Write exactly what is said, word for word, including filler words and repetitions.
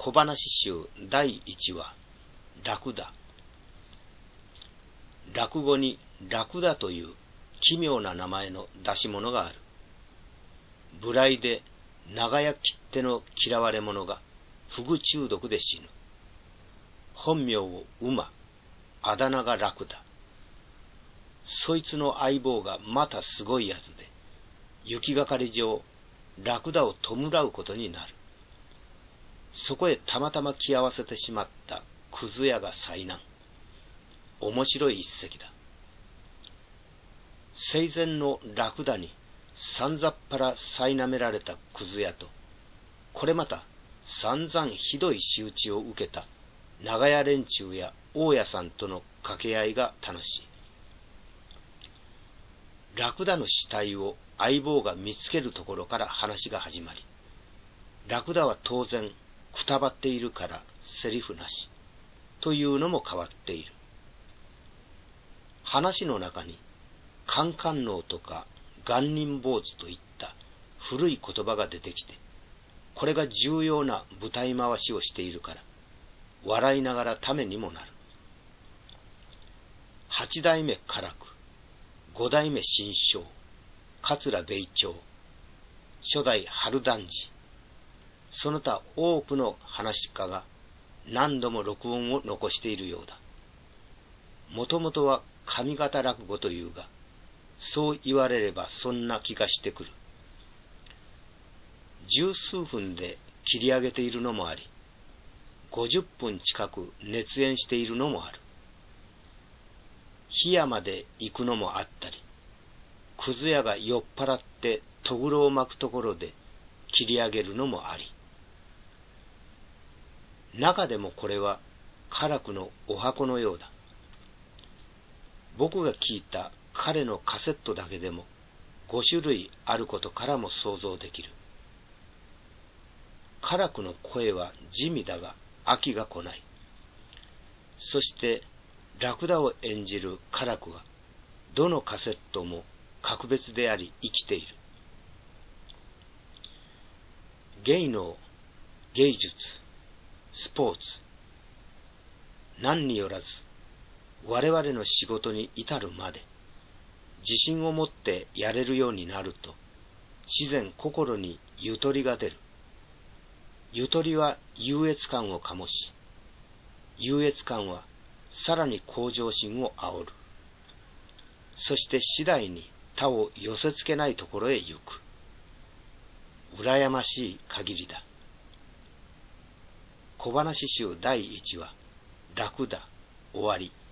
小話集だいいちわ、ラクダ。落語にラクダという奇妙な名前の出し物がある。無頼で長屋切手の嫌われ者がフグ中毒で死ぬ。本名を馬、あだ名がラクダ。そいつの相棒がまたすごいやつで、行きがかり上、ラクダを弔うことになる。そこへたまたま来合わせてしまったクズ屋が災難。面白い一席だ。生前のラクダにさんざっぱら苛められたクズ屋と、これまた散々ひどい仕打ちを受けた長屋連中や大家さんとの掛け合いが楽しい。ラクダの死体を相棒が見つけるところから話が始まり、ラクダは当然くたばっているからセリフなしというのも変わっている。話の中にカンカンノウとか元人坊主といった古い言葉が出てきて、これが重要な舞台回しをしているから笑いながらためにもなる。八代目唐久、五代目新章、桂米朝、初代春団治、その他多くの話家が何度も録音を残しているようだ。もともとは上方落語というが、そう言われればそんな気がしてくる。十数分で切り上げているのもあり、五十分近く熱演しているのもある。檜屋まで行くのもあったり、くず屋が酔っ払ってとぐろを巻くところで切り上げるのもあり、中でもこれは唐久のお箱のようだ。僕が聞いた彼のカセットだけでもごしゅるいあることからも想像できる。唐久の声は地味だが飽きが来ない。そしてラクダを演じる唐久はどのカセットも格別であり生きている。芸能、芸術、スポーツ、何によらず我々の仕事に至るまで自信を持ってやれるようになると、自然心にゆとりが出る。ゆとりは優越感を醸し、優越感はさらに向上心を煽る。そして次第に他を寄せつけないところへ行く。羨ましい限りだ。小話集だいいちわ、ラクダ、終わり。